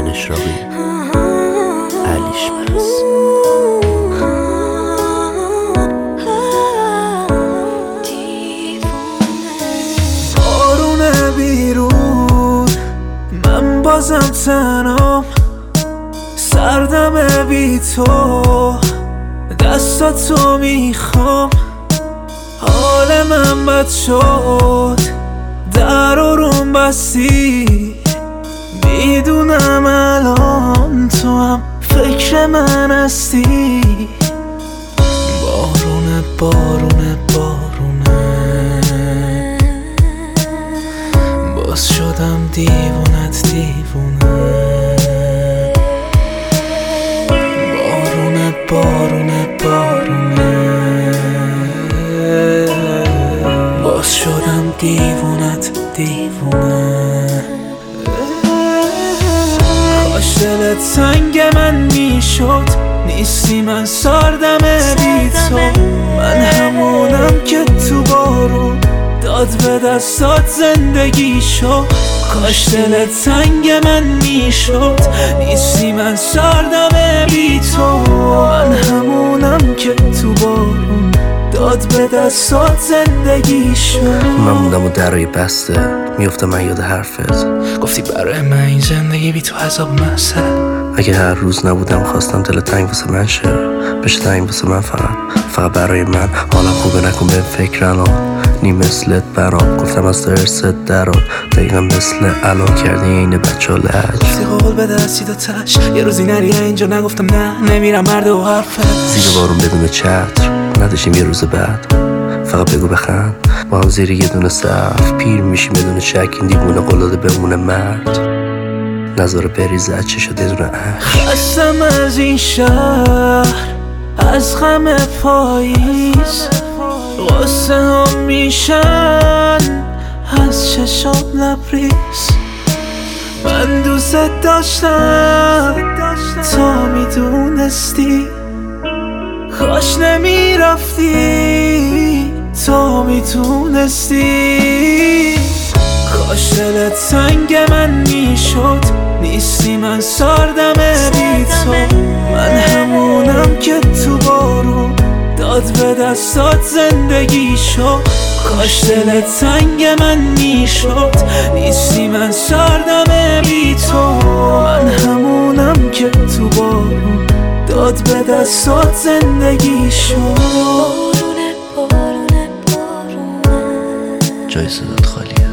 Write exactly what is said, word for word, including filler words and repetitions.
اشراقی علیش برس. بارونه بیرون من بازم تنام، سردم بی تو دستاتو میخوام. حال من بد شد در و روم بستی، میدونم الان تو هم فکر من هستی. بارونه بارونه بارونه باز شدم دیوونت دیوونه. بارونه بارونه بارونه باز شدم دیوونت دیوونه. کاش دلت سنگ من میشد، نیستی من سردم بی تو. من همونم که تو بارون داد به دستات زندگی شد. کاش دلت سنگ من میشد، نیستی من سردم بی تو. من همونم که تو بارون داد به دستات زندگی شد. من موندم و درای بسته میفتم من یاد حرفت. گفتی برای من این زندگی بی تو عذاب محسه. اگه هر روز نبودم خواستم دل تنگ واسه من شه، بشه تنگ واسه من فقط فقط برای من. حالا خوبه نکن به فکرنا نی مثلت برام. گفتم از تو ارست درات دقیقا مثل الان کردی اینه بچه ها لج. گفتی قول بده از سید و تش یه روزی نری اینجا. نگفتم نه نمیرم مرد و حرفت. زیر بارون بدون چتر نداشتیم یه روز بعد، فقط بگو بخند با هم زیر یه دونه صف. پیر میشیم بدون شک این دیوونه قلاده بمونه مرد، نظاره بریزه از چه شده دونه عشق. خستم از این شهر از غم پاییز، غصه هم میشن از چشام لبریز. من دوست داشتم تا میدونستی، کاش نمیرفتی تا میتونستی. کاش دلت سنگ من میشد، نیستی من سردم بی تو. من همونم که تو بارون داد به دستات زندگی شد. کاش دلت سنگ من میشد، نیستی من سردم بی تو. من همونم که تو بارون داد به دستات زندگی شد. جای صدات خالیه.